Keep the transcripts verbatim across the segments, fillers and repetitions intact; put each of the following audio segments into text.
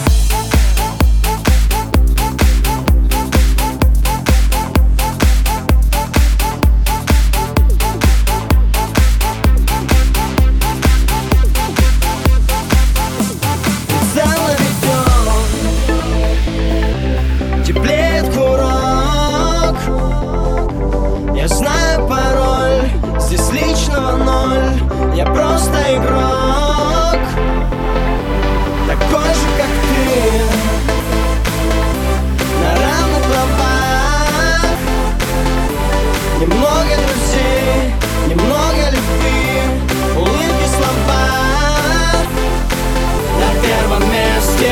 Я знаю пароль, здесь личного ноль. Я просто игрок, такой же, как ты, на равных правах. Немного друзей, немного любви, улыбки, слова. На первом месте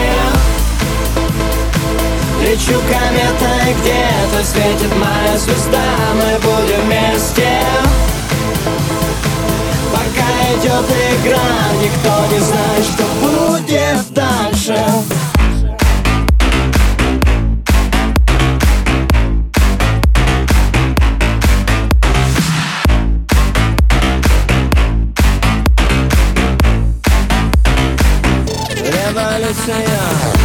лечу кометой, где-то светит моя звезда. Мы будем вместе, пока идет игра. Никто не знает, что будет дальше. Революция.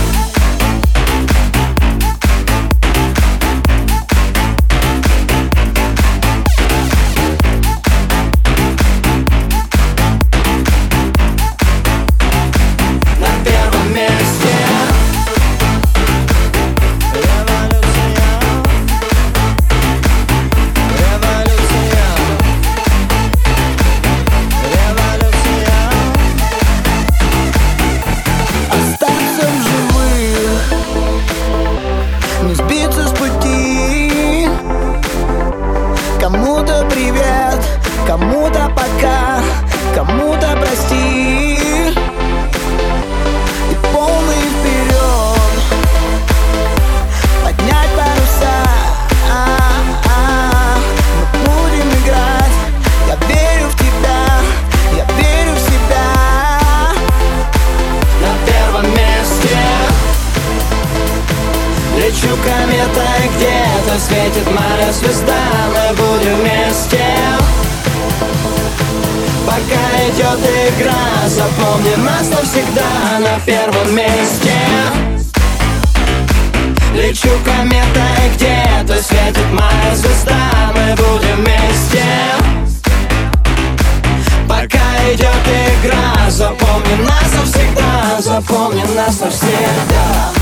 Не сбиться с пути. Кому-то привет, кому-то пока, кому-то прости. И полный вперед, поднять паруса. Мы будем играть. Я верю в тебя, я верю в себя. На первом месте лечу кометой, где-то светит моя звезда. Мы будем вместе, пока идет игра. Запомни нас навсегда. На первом месте лечу кометой, где-то светит моя звезда. Мы будем вместе, пока идет игра. Запомни нас навсегда, запомни нас навсегда.